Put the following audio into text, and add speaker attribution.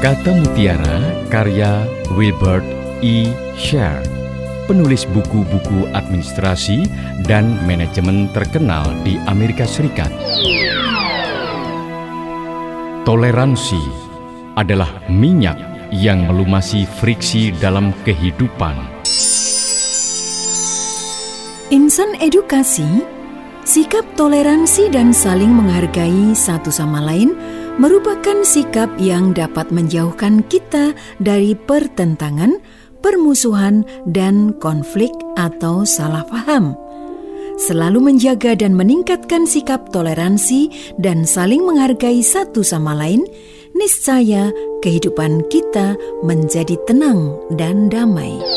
Speaker 1: Kata Mutiara karya Wilbert E. Sher, penulis buku-buku administrasi dan manajemen terkenal di Amerika Serikat. Toleransi adalah minyak yang melumasi friksi dalam kehidupan.
Speaker 2: Insan edukasi, sikap toleransi dan saling menghargai satu sama lain merupakan sikap yang dapat menjauhkan kita dari pertentangan, permusuhan, dan konflik atau salah paham. Selalu menjaga dan meningkatkan sikap toleransi dan saling menghargai satu sama lain, niscaya kehidupan kita menjadi tenang dan damai.